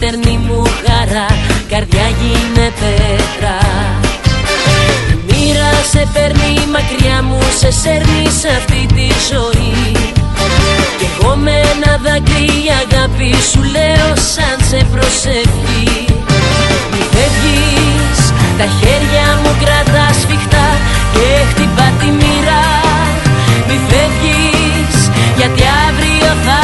στερνή μου χαρά, καρδιά γίνε πέτρα. Η μοίρα σε παίρνει μακριά μου, σε σέρνει σε αυτή τη ζωή. Κι εγώ με ένα δάκρυ η αγάπη σου λέω σαν σε προσευχή. Μη φεύγεις, τα χέρια μου κρατά σφιχτά και χτυπά τη μοίρα. Μη φεύγεις, γιατί αύριο θα